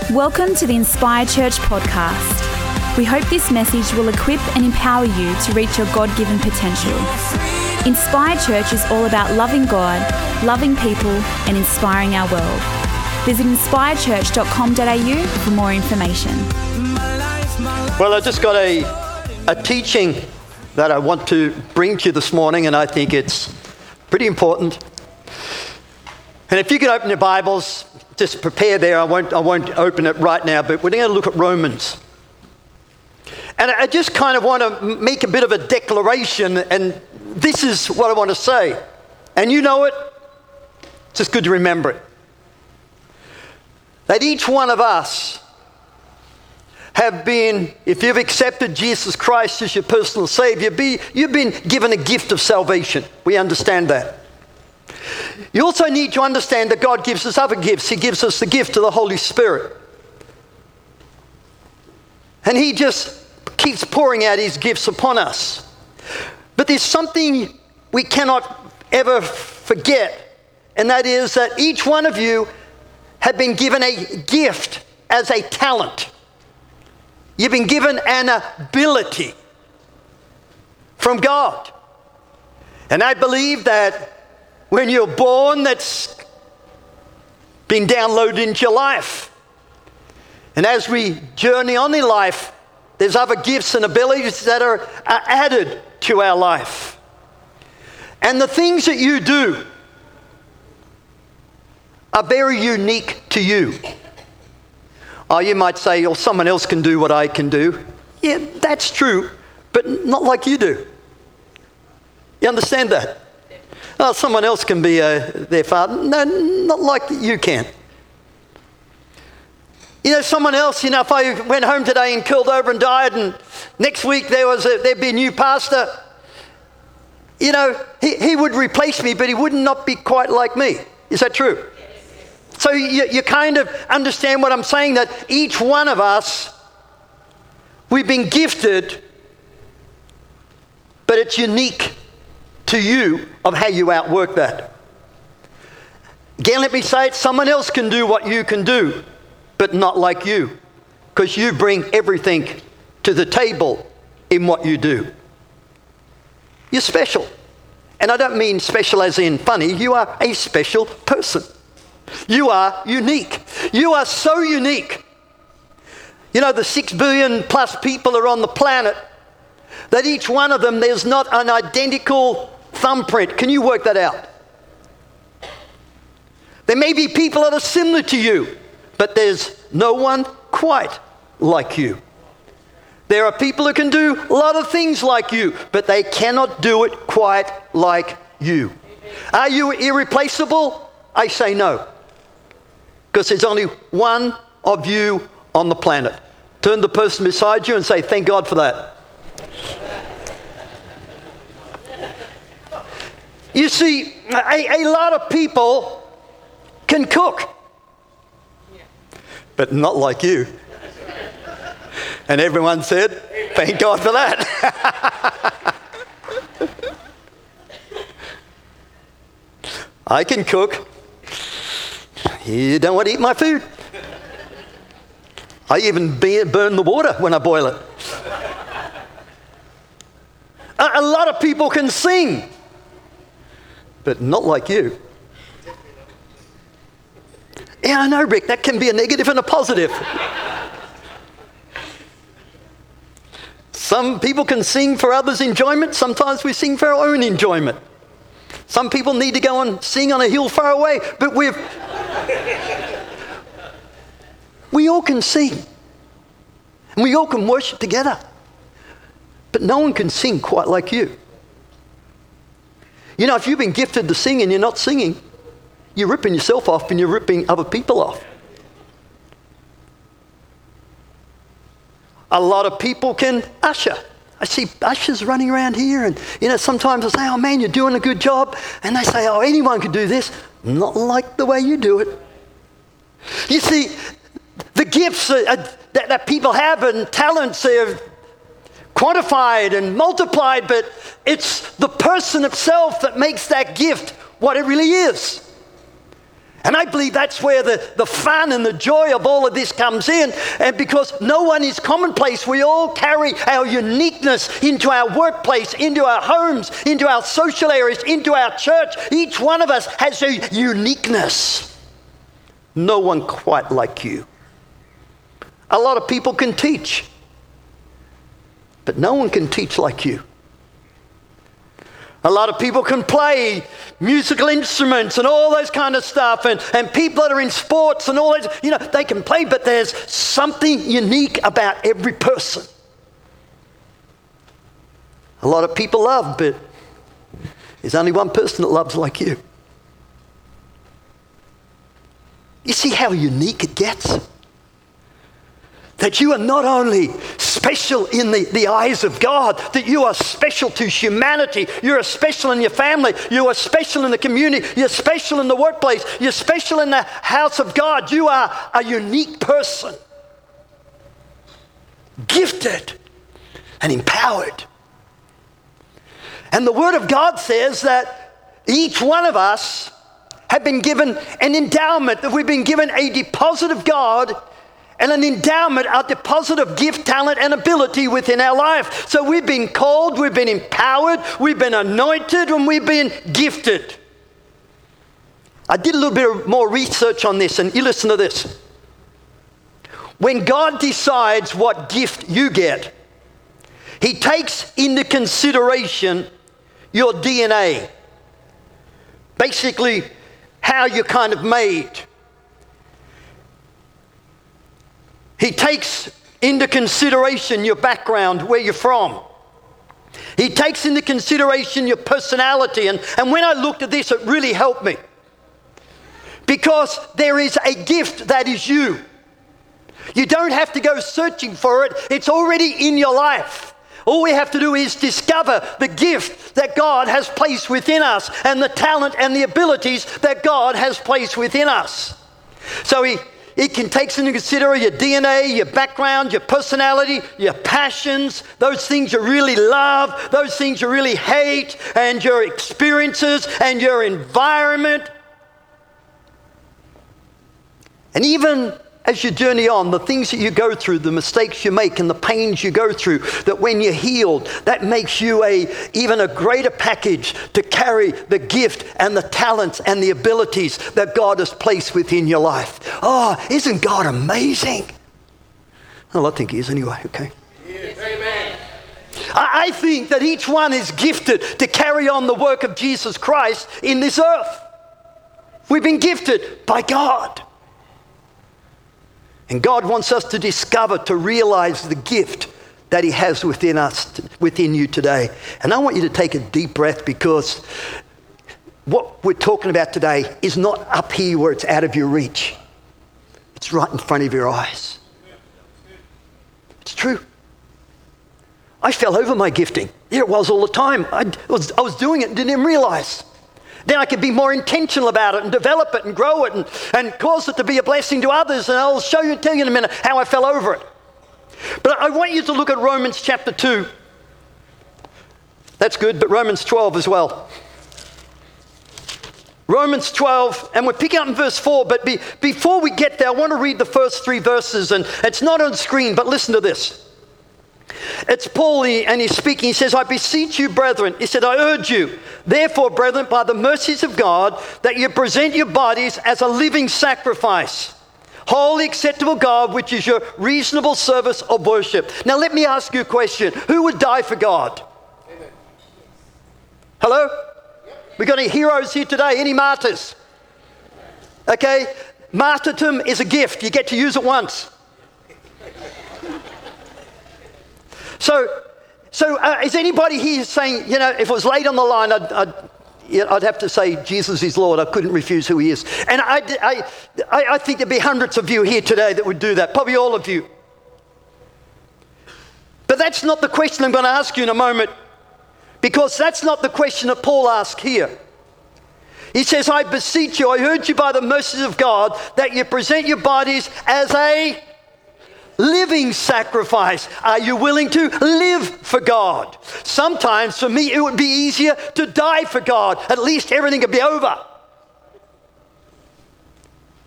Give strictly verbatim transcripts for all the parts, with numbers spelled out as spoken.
Welcome to the Inspire Church podcast. We hope this message will equip and empower you to reach your God-given potential. Inspire Church is all about loving God, loving people, and inspiring our world. Visit inspire church dot com dot a u for more information. Well, I just got a, a teaching that I want to bring to you this morning, and I think it's pretty important. And if you could open your Bibles, just prepare there. I won't, I won't open it right now, but we're going to look at Romans. And I just kind of want to make a bit of a declaration, and this is what I want to say. And you know it, it's just good to remember it. That each one of us have been, if you've accepted Jesus Christ as your personal Savior, be, you've been given a gift of salvation. We understand that. You also need to understand that God gives us other gifts. He gives us the gift of the Holy Spirit. And He just keeps pouring out His gifts upon us. But there's something we cannot ever forget, and that is that each one of you have been given a gift as a talent. You've been given an ability from God. And I believe that when you're born, that's been downloaded into your life. And as we journey on in life, there's other gifts and abilities that are, are added to our life. And the things that you do are very unique to you. Oh, you might say, oh, someone else can do what I can do. Yeah, that's true, but not like you do. You understand that? Oh, someone else can be uh, their father. No, not like you can. You know, someone else, you know, if I went home today and killed over and died, and next week there was a, there'd be a new pastor, you know, he, he would replace me, but he would not be quite like me. Is that true? So you, you kind of understand what I'm saying, that each one of us, we've been gifted, but it's unique to you of how you outwork that. Again, let me say it, someone else can do what you can do, but not like you, because you bring everything to the table in what you do. You're special. And I don't mean special as in funny. You are a special person. You are unique. You are so unique. You know, the six billion plus people are on the planet, that each one of them, there's not an identical thumbprint. Can you work that out? There may be people that are similar to you, but there's no one quite like you. There are people who can do a lot of things like you, but they cannot do it quite like you. Are you irreplaceable? I say no. Because there's only one of you on the planet. Turn to the person beside you and say, thank God for that. You see, a, a lot of people can cook, but not like you. And everyone said, thank God for that. I can cook. You don't want to eat my food. I even burn the water when I boil it. A, a lot of people can sing, but not like you. Yeah, I know, Rick, that can be a negative and a positive. Some people can sing for others' enjoyment. Sometimes we sing for our own enjoyment. Some people need to go and sing on a hill far away, but we've... we all can sing. And we all can worship together. But no one can sing quite like you. You know, if you've been gifted to sing and you're not singing, you're ripping yourself off and you're ripping other people off. A lot of people can usher. I see ushers running around here, and you know, sometimes I say, oh man, you're doing a good job. And they say, oh, anyone can do this. Not like the way you do it. You see, the gifts are, are, that, that people have and talents, they're quantified and multiplied, but it's the person itself that makes that gift what it really is. And I believe that's where the, the fun and the joy of all of this comes in. And because no one is commonplace, we all carry our uniqueness into our workplace, into our homes, into our social areas, into our church. Each one of us has a uniqueness. No one quite like you. A lot of people can teach, but no one can teach like you. A lot of people can play musical instruments and all those kind of stuff, and, and people that are in sports and all that, you know, they can play, but there's something unique about every person. A lot of people love, but there's only one person that loves like you. You see how unique it gets? That you are not only special in the, the eyes of God, that you are special to humanity. You're special in your family. You are special in the community. You're special in the workplace. You're special in the house of God. You are a unique person. Gifted and empowered. And the Word of God says that each one of us have been given an endowment, that we've been given a deposit of God and an endowment, a deposit of gift, talent, and ability within our life. So we've been called, we've been empowered, we've been anointed, and we've been gifted. I did a little bit more research on this, and you listen to this. When God decides what gift you get, He takes into consideration your D N A. Basically, how you're kind of made. He takes into consideration your background, where you're from. He takes into consideration your personality. And, and when I looked at this, it really helped me. Because there is a gift that is you. You don't have to go searching for it. It's already in your life. All we have to do is discover the gift that God has placed within us and the talent and the abilities that God has placed within us. So he It can take into consideration your D N A, your background, your personality, your passions, those things you really love, those things you really hate, and your experiences and your environment. And even as you journey on, the things that you go through, the mistakes you make and the pains you go through, that when you're healed, that makes you a even a greater package to carry the gift and the talents and the abilities that God has placed within your life. Oh, isn't God amazing? Well, I think He is anyway, okay? Yes, amen. I, I think that each one is gifted to carry on the work of Jesus Christ in this earth. We've been gifted by God. And God wants us to discover, to realize the gift that He has within us, within you today. And I want you to take a deep breath, because what we're talking about today is not up here where it's out of your reach. It's right in front of your eyes. It's true. I fell over my gifting. There it was all the time. I was, I was doing it and didn't even realize. Then I could be more intentional about it and develop it and grow it and, and cause it to be a blessing to others. And I'll show you, tell you in a minute how I fell over it. But I want you to look at Romans chapter two. That's good, but Romans twelve as well. Romans twelve, and we're picking up in verse four, but be, before we get there, I want to read the first three verses, and it's not on screen, but listen to this. It's Paul, and he's speaking. He says, I beseech you, brethren. He said, I urge you, therefore, brethren, by the mercies of God, that you present your bodies as a living sacrifice, wholly acceptable God, which is your reasonable service of worship. Now, let me ask you a question. Who would die for God? Amen. Hello? Yep. We got any heroes here today? Any martyrs? Okay. Martyrdom is a gift. You get to use it once. So, so uh, is anybody here saying, you know, if it was laid on the line, I'd, I'd, you know, I'd have to say Jesus is Lord. I couldn't refuse who He is. And I, I, I think there'd be hundreds of you here today that would do that, probably all of you. But that's not the question I'm going to ask you in a moment, because that's not the question that Paul asked here. He says, I beseech you, I urge you by the mercies of God, that you present your bodies as a living sacrifice. Are you willing to live for God? Sometimes for me it would be easier to die for God. At least everything would be over.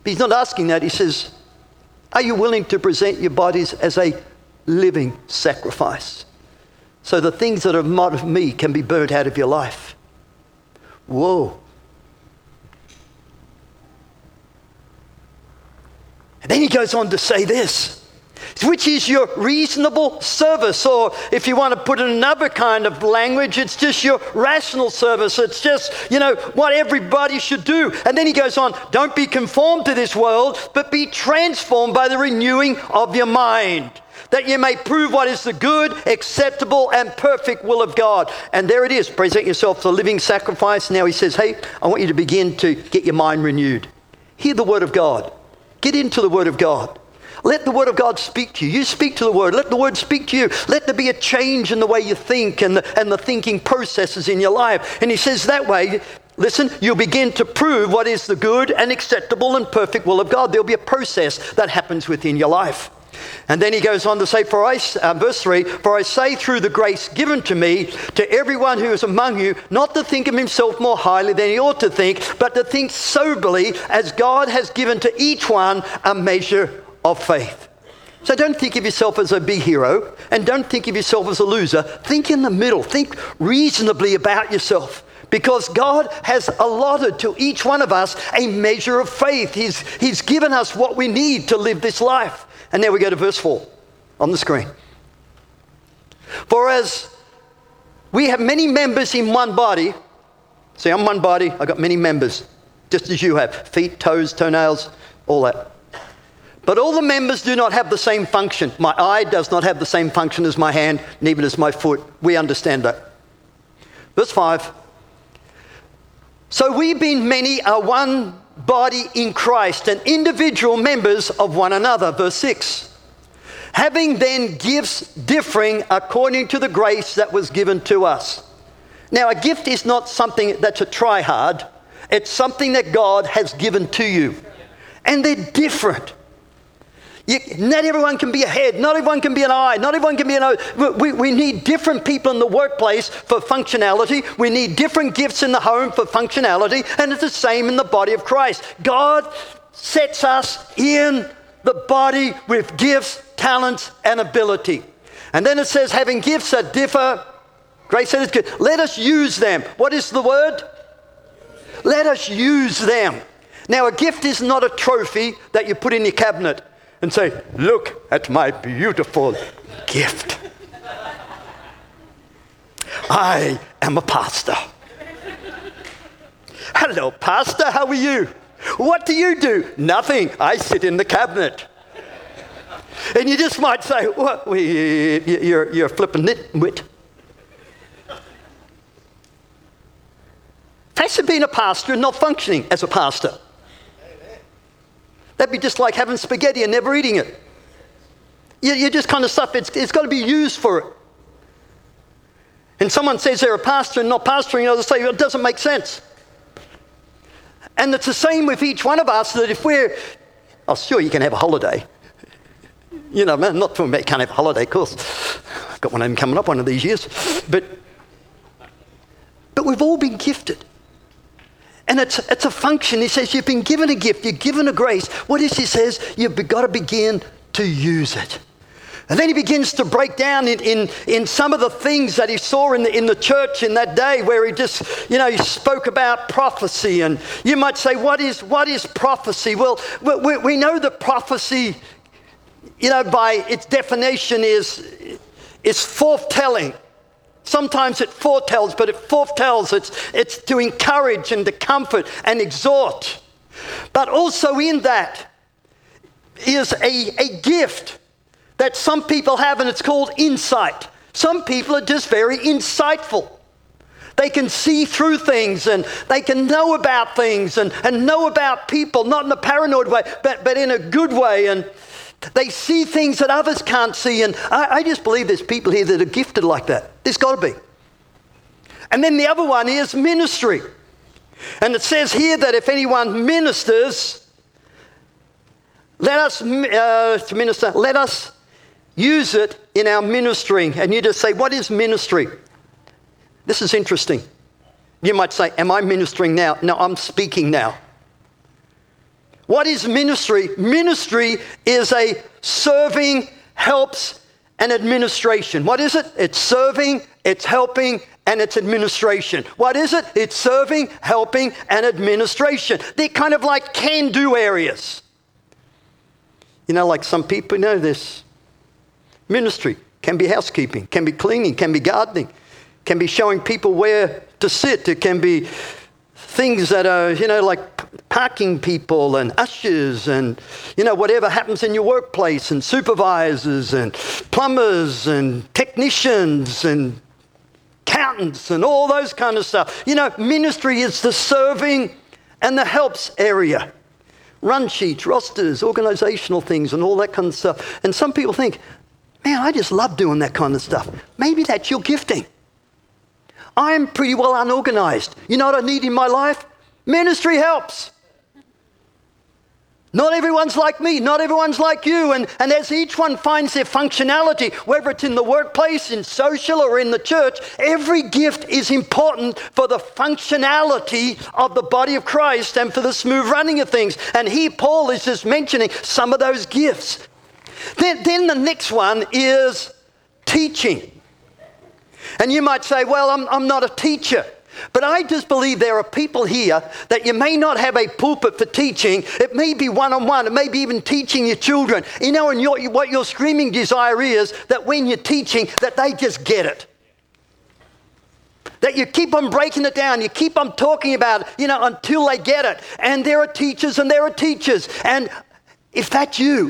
But he's not asking that. He says, are you willing to present your bodies as a living sacrifice? So the things that are not of me can be burnt out of your life. Whoa. And then he goes on to say this, which is your reasonable service, or if you want to put it in another kind of language, it's just your rational service. It's just, you know, what everybody should do. And then he goes on, don't be conformed to this world, but be transformed by the renewing of your mind, that you may prove what is the good, acceptable, and perfect will of God. And there it is, present yourself as a living sacrifice. Now he says, hey, I want you to begin to get your mind renewed. Hear the word of God. Get into the word of God. Let the word of God speak to you. You speak to the word. Let the word speak to you. Let there be a change in the way you think and the, and the thinking processes in your life. And he says that way, listen, you'll begin to prove what is the good and acceptable and perfect will of God. There'll be a process that happens within your life. And then he goes on to say, for I, uh, verse three, for I say through the grace given to me, to everyone who is among you, not to think of himself more highly than he ought to think, but to think soberly as God has given to each one a measure of faith. So don't think of yourself as a big hero, and don't think of yourself as a loser. Think in the middle. Think reasonably about yourself, because God has allotted to each one of us a measure of faith. He's, he's given us what we need to live this life. And now we go to verse four on the screen. For as we have many members in one body, see, I'm one body, I've got many members, just as you have, feet, toes, toenails, all that. But all the members do not have the same function. My eye does not have the same function as my hand, neither does my foot. We understand that. Verse five. So we being many are one body in Christ and individual members of one another. Verse six. Having then gifts differing according to the grace that was given to us. Now a gift is not something that's a try hard. It's something that God has given to you. And they're different. You, not everyone can be a head. Not everyone can be an eye. Not everyone can be an eye. We, we need different people in the workplace for functionality. We need different gifts in the home for functionality. And it's the same in the body of Christ. God sets us in the body with gifts, talents, and ability. And then it says, having gifts that differ, grace said it's good. Let us use them. What is the word? Let us use them. Now, a gift is not a trophy that you put in your cabinet and say, look at my beautiful gift. I am a pastor. Hello, pastor, how are you? What do you do? Nothing. I sit in the cabinet. And you just might say, what? Well, you're, you're a flippin' nitwit. That's being a pastor and not functioning as a pastor. That'd be just like having spaghetti and never eating it. You, you just kind of stuff, it's, it's got to be used for it. And someone says they're a pastor and not pastoring, you know, they say it doesn't make sense. And it's the same with each one of us, that if we're, oh, sure, you can have a holiday. You know, man, not for me, can't have a holiday, of course. I've got one of them coming up one of these years. But, but we've all been gifted. And it's, it's a function. He says you've been given a gift, you're given a grace. What is he says? You've got to begin to use it. And then he begins to break down in, in, in some of the things that he saw in the, in the church in that day, where he just, you know, he spoke about prophecy. And you might say, what is, what is prophecy? Well, we, we know that prophecy, you know, by its definition is, is foretelling. Sometimes it foretells, but it foretells, it's, it's to encourage and to comfort and exhort. But also in that is a, a gift that some people have, and it's called insight. Some people are just very insightful. They can see through things, and they can know about things and, and know about people, not in a paranoid way, but, but in a good way. And they see things that others can't see. And I, I just believe there's people here that are gifted like that. There's got to be. And then the other one is ministry. And it says here that if anyone ministers, let us, uh, to minister, let us use it in our ministering. And you just say, what is ministry? This is interesting. You might say, am I ministering now? No, I'm speaking now. What is ministry? Ministry is a serving, helps, and administration. What is it? It's serving, it's helping, and it's administration. What is it? It's serving, helping, and administration. They're kind of like can-do areas. You know, like some people know this. Ministry can be housekeeping, can be cleaning, can be gardening, can be showing people where to sit. It can be things that are, you know, like parking people and ushers and, you know, whatever happens in your workplace, and supervisors and plumbers and technicians and accountants and all those kind of stuff. You know, ministry is the serving and the helps area. Run sheets, rosters, organizational things and all that kind of stuff. And some people think, man, I just love doing that kind of stuff. Maybe that's your gifting. I'm pretty well unorganized. You know what I need in my life? Ministry helps. Not everyone's like me. Not everyone's like you. And, and as each one finds their functionality, whether it's in the workplace, in social, or in the church, every gift is important for the functionality of the body of Christ and for the smooth running of things. And here Paul is just mentioning some of those gifts. Then, then the next one is teaching. And you might say, well, I'm, I'm not a teacher. But I just believe there are people here that you may not have a pulpit for teaching. It may be one-on-one. It may be even teaching your children. You know, and your, what your screaming desire is that when you're teaching, that they just get it. That you keep on breaking it down. You keep on talking about it, you know, until they get it. And there are teachers and there are teachers. And if that's you,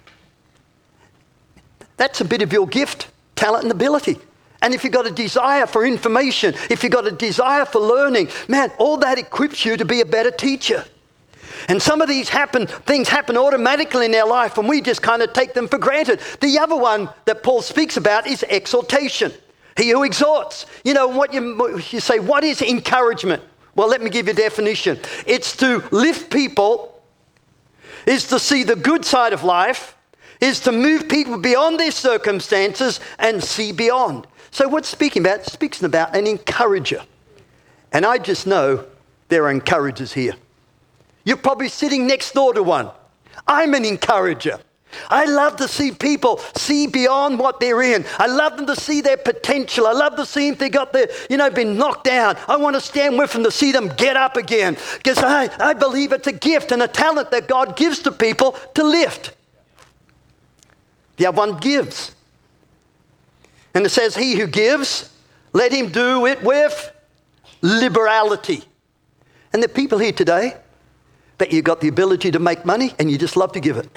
that's a bit of your gift, talent and ability. And if you've got a desire for information, if you've got a desire for learning, man, all that equips you to be a better teacher. And some of these happen, things happen automatically in our life, and we just kind of take them for granted. The other one that Paul speaks about is exhortation. He who exhorts. You know, what you, you say, what is encouragement? Well, let me give you a definition. It's to lift people, is to see the good side of life, is to move people beyond their circumstances and see beyond. So what's speaking about? It's speaking about an encourager. And I just know there are encouragers here. You're probably sitting next door to one. I'm an encourager. I love to see people see beyond what they're in. I love them to see their potential. I love to see if they got their, you know, been knocked down. I want to stand with them to see them get up again. Because I, I believe it's a gift and a talent that God gives to people to lift. The other one gives. And it says, he who gives, let him do it with liberality. And there are people here today that you've got the ability to make money and you just love to give it.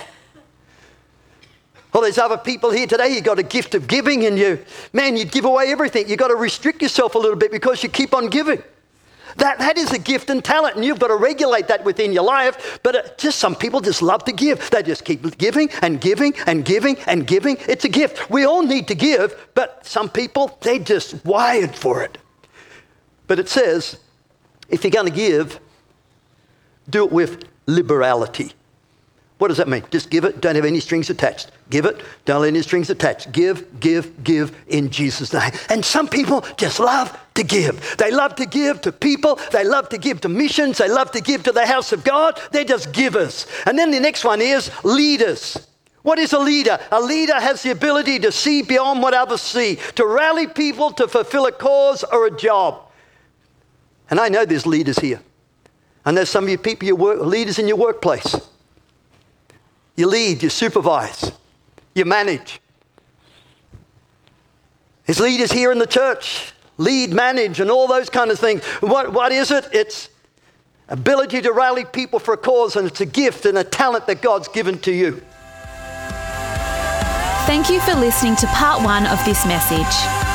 Well, there's other people here today, you've got a gift of giving and you, man, you give away everything. You've got to restrict yourself a little bit because you keep on giving. That, that is a gift and talent, and you've got to regulate that within your life. But it, just some people just love to give. They just keep giving and giving and giving and giving. It's a gift. We all need to give, but some people, they're just wired for it. But it says, if you're going to give, do it with liberality. What does that mean? Just give it, don't have any strings attached. Give it, don't have any strings attached. Give, give, give in Jesus' name. And some people just love to give. They love to give to people. They love to give to missions. They love to give to the house of God. They're just givers. And then the next one is leaders. What is a leader? A leader has the ability to see beyond what others see, to rally people to fulfill a cause or a job. And I know there's leaders here. I know some of you people, you work, leaders in your workplace. You lead, you supervise, you manage. There's leaders here in the church, lead, manage, and all those kind of things. What, what is it? It's ability to rally people for a cause, and it's a gift and a talent that God's given to you. Thank you for listening to part one of this message.